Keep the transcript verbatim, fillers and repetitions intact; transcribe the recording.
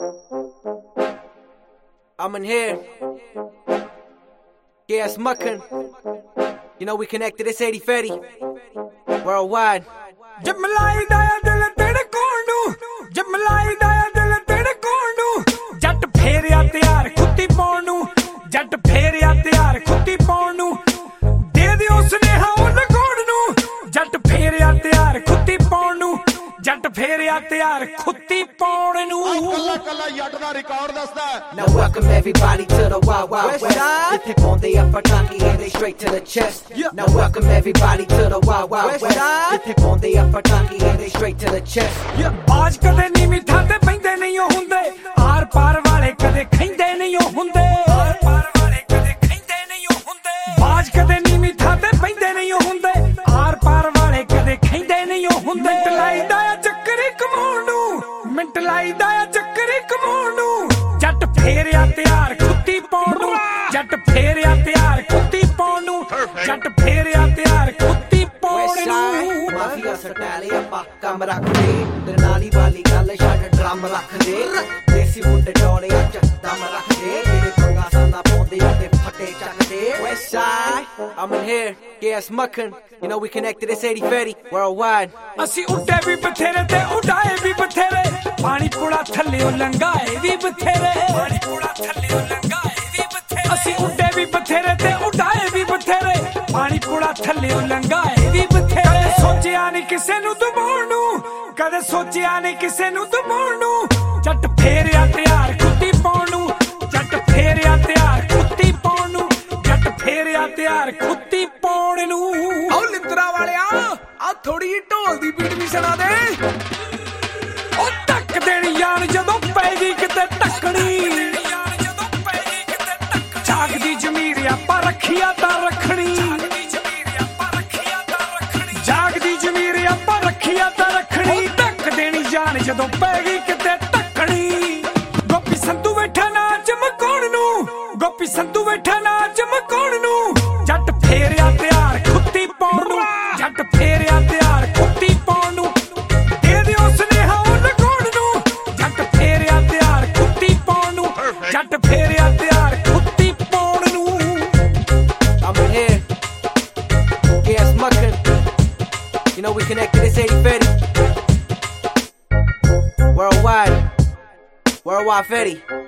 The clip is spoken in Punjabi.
I'm in here. Yeah, it's Muckin. You know we connected, it's eighty Fetty. Worldwide. जब मलाई दाया दिल तेरे कोण नू जब मलाई दाया दिल तेरे कोण नू जट फेरिया तैयार खुत्ती पाउण नू जट फेरिया तैयार खुत्ती पाउण नू दे दियो सुनेहा उन कोण नू जट फेरिया तैयार खुत्ती पाउण नू जट फेरिया तैयार खुत्ती पाउण नू ਕੱਲਾ ਕੱਲਾ ਜੱਟ ਦਾ ਰਿਕਾਰਡ ਦੱਸਦਾ Now welcome everybody to the Wild Wild West. They tip on the upper cocky and they straight to the chest. Now welcome everybody to the Wild Wild West. They tip on the upper cocky and they straight to the chest. ਬਾਜ ਕਦੇ ਨੀ ਮਿੱਠਾ ਤੇ ਪੈਂਦੇ ਨਹੀਂ ਹੁੰਦੇ ਆਰ ਪਾਰ ਵਾਲੇ ਕਦੇ ਖੈਂਦੇ ਨਹੀਂ ਹੁੰਦੇ ਆਰ ਪਾਰ ਵਾਲੇ ਕਦੇ ਖੈਂਦੇ ਨਹੀਂ ਹੁੰਦੇ ਬਾਜ ਕਦੇ ਨੀ ਮਿੱਠਾ ਤੇ ਪੈਂਦੇ ਨਹੀਂ ਹੁੰਦੇ ਆਰ ਪਾਰ ਵਾਲੇ ਕਦੇ ਖੈਂਦੇ ਨਹੀਂ ਹੁੰਦੇ ਮਿੰਟ ਲਾਈਦਾ ਆ ਚੱਕਰ ਕਮਾਉਣ ਨੂੰ ਮਿੰਟ ਲਾਈਦਾ ਆ ਚੱਕਰ ਕਮਾਉਣ ਨੂੰ ਜੱਟ ਫੇਰਿਆ ਤਿਆਰ ਖੁੱਤੀ ਪਾਉਣ ਨੂੰ ਜੱਟ ਫੇਰਿਆ ਤਿਆਰ ਖੁੱਤੀ ਪਾਉਣ ਨੂੰ ਜੱਟ ਫੇਰਿਆ ਤਿਆਰ ਖੁੱਤੀ ਪਾਉਣ ਨੂੰ ਮਾਫੀਆ ਸਟਾਲੇ ਆਪਾਂ ਕੰਮ ਰੱਖਦੇ ਤੇ ਨਾਲੀ ਵਾਲੀ ਗੱਲ ਛੱਡ ਡਰਮ ਰੱਖਦੇ ਦੇਸੀ ਮੁੰਡੇ ਡੋਲੇ ਅੱਜ ਦਮ ਰੱਖਦੇ ਜਿਹੜੇ ਪੰਗਾ ਸਾਨਾ ਪਾਉਂਦੇ ਤੇ ਫੱਟੇ ਚੱਕਦੇ West Side, I'm in here, yeah it's Muckin. You know we connected, it's eighty Fetty, worldwide. ਅਸੀਂ ਉੱਡੇ ਵੀ ਬਥੇਰੇ ਤੇ ਉਡਾਏ ਵੀ ਬਥੇਰੇ ਪਾਣੀ ਪੁੜਾ ਥੱਲਿਓ ਲੰਘਾਏ ਵੀ ਬਥੇਰੇ ਪਾਣੀ ਪੁੜਾ ਥੱਲਿਓ ਲੰਘਾਏ ਵੀ ਬਥੇਰੇ ਅਸੀਂ ਉੱਡੇ ਵੀ ਬਥੇਰੇ ਤੇ ਉਡਾਏ ਵੀ ਬਥੇਰੇ ਪਾਣੀ ਪੁੜਾ ਥੱਲਿਓ ਲੰਘਾਏ ਵੀ ਬਥੇਰੇ ਸੋਚਿਆ ਨਹੀਂ ਕਿਸੇ ਨੂੰ ਦਬਾਉਣ ਨੂੰ ਕਦੇ ਸੋਚਿਆ ਨਹੀਂ ਕਿਸੇ ਨੂੰ ਦਬਾਉਣ ਨੂੰ ਜੱਟ ਫੇਰਿਆ ਤਿਆਰ ਖੁੱਤੀ ਪਾਉਣ ਨੂੰ ਜੱਟ ਫੇਰਿਆ ਤਿਆਰ ਖੁੱਤੀ ਪਾਉਣ ਨੂੰ ਜੱਟ ਫੇਰਿਆ ਤਿਆਰ ਖੁੱਤੀ ਪਾਉਣ ਨੂੰ ਆਓ ਲਿੰਤਰਾ ਵਾਲਿਆ ਆ ਥੋੜੀ ਜਿਹੀ ਢੋਲ ਦੀ ਬੀਟ ਵੀ ਸੁਣਾ ਦੇ ਉਹ ਟੱਕ ਦੇਣੀ ਯਾਰ ਜਦੋਂ ਪੈਗੀ ਕਿਤੇ ਟੱਕਣੀ ਜਾਗਦੀ ਜ਼ਮੀਰ ਆਪਾਂ ਰੱਖਿਆ ਤਾਂ ਰੱਖਣੀ ਜਾਗਦੀ ਜ਼ਮੀਰ ਆਪਾਂ ਰੱਖਿਆ ਤਾਂ ਰੱਖਣੀ ਟੱਕ ਦੇਣੀ ਜਾਨ ਜਦੋਂ ਪੈਗੀ ਕਿਤੇ ਟੱਕਣੀ ਗੋਪੀ ਸੰਧੂ ਬੈਠਾ ਨਾ ਚਮਕਾਉਣ ਨੂੰ ਗੋਪੀ ਸੰਧੂ ਬੈਠਾ ਨਾ ਚਮਕਾਉਣ ਨੂੰ ਜੱਟ ਫੇਰਿਆ ਤਿਆਰ ਖੁੱਤੀ ਪਾਉਣ ਨੂੰ ਜੱਟ ਫੇਰਿਆ ਤਿਆਰ ਖੁੱਤੀ ਪਾਉਣ ਨੂੰ ਦੇ ਦਿਓ ਸੁਨੇਹਾ ਉਨ ਕੋਣ ਨੂੰ ਜੱਟ ਫੇਰਿਆ ਤਿਆਰ ਖੁੱਤੀ ਪਾਉਣ ਨੂੰ ਜੱਟ ਫੇਰਿਆ ਤਿਆਰ ਖੁੱਤੀ ਪਾਉਣ ਨੂੰ I'm in here, yeah it's Muckin. You know we connected, it's eighty Fetty. Worldwide, worldwide Fetty.